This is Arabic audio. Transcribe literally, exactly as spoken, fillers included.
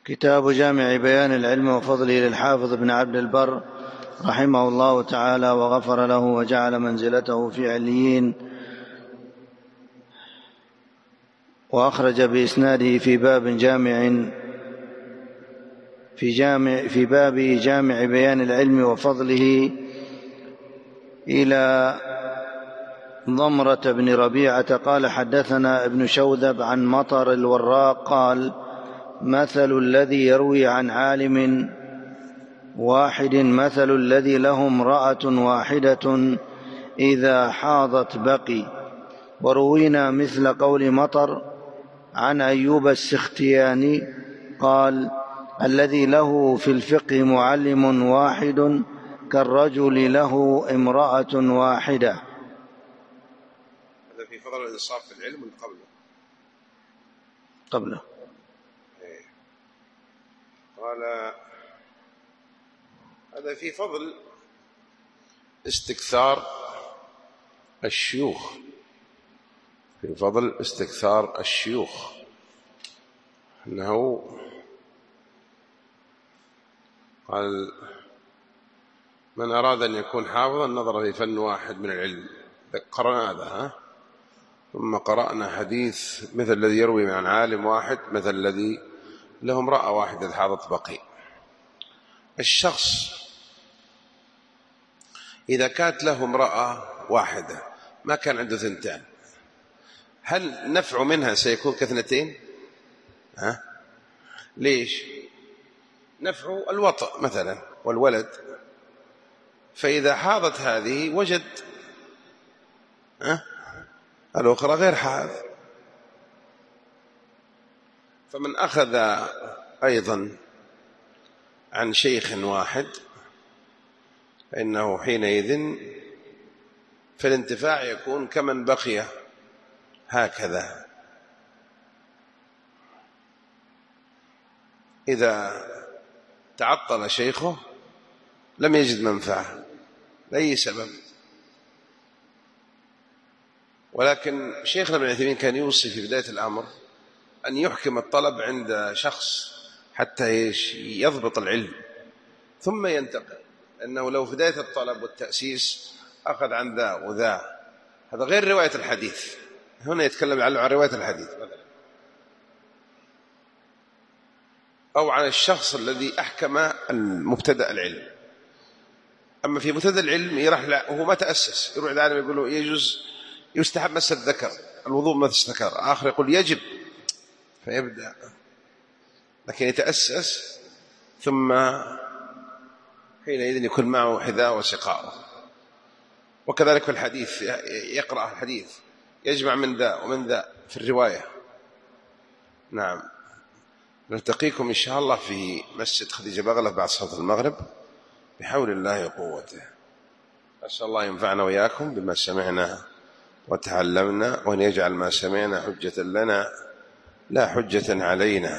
كتاب جامع بيان العلم وفضله للحافظ ابن عبد البر رحمه الله تعالى وغفر له وجعل منزلته في عليين، وأخرج بإسناده في باب جامع في, جامع في باب جامع بيان العلم وفضله إلى ضمرة بن ربيعة قال حدثنا ابن شوذب عن مطر الوراق قال مثل الذي يروي عن عالم واحد مثل الذي له امرأة واحدة إذا حاضت بقي. وروينا مثل قول مطر عن أيوب السختياني قال الذي له في الفقه معلم واحد كالرجل له امرأة واحدة. هذا في فضل الإنصاف في العلم ولا قبله؟ قبله. قال هذا في فضل استكثار الشيوخ، في فضل استكثار الشيوخ، أنه قال من أراد أن يكون حافظا نظر في فن واحد من العلم. قرأنا هذا ها؟ ثم قرأنا حديث مثل الذي يروي عن عالم واحد مثل الذي له امرأة واحدة حاضت بقي. الشخص إذا كانت له امرأة واحدة ما كان عنده ثنتان، هل نفع منها سيكون كاثنتين؟ ها؟ ليش؟ نفع الوطأ مثلا والولد، فإذا حاضت هذه وجد ها؟ الأخرى غير حاض. فمن أخذ أيضا عن شيخ واحد فإنه حينئذ فالانتفاع يكون كمن بقي هكذا. إذا تعطل شيخه لم يجد منفعة لأي سبب. ولكن شيخنا ابن عثيمين كان يوصي في بداية الأمر أن يحكم الطلب عند شخص حتى يضبط العلم ثم ينتقل، لأنه لو في بداية الطلب والتأسيس أخذ عن ذا وذا هذا غير رواية الحديث. هنا يتكلم عن رواية الحديث مثلا، أو عن الشخص الذي أحكم المبتدأ العلم. أما في مبتدأ العلم يروح لا وهو ما تأسس، يروح العالم يقول له يجوز يستحب مس الذكر الوضوء ما تستكر، آخر يقول يجب فيبدأ، لكن يتأسس ثم حينئذ يكون معه حذاء وسقاء. وكذلك في الحديث يقرأ الحديث يجمع من ذا ومن ذا في الرواية. نعم، نلتقيكم إن شاء الله في مسجد خديجة بغلة بعد صلاة المغرب بحول الله وقوته. أسأل الله ينفعنا وإياكم بما سمعنا وتعلمنا، وأن يجعل ما سمعنا حجة لنا لا حجة علينا.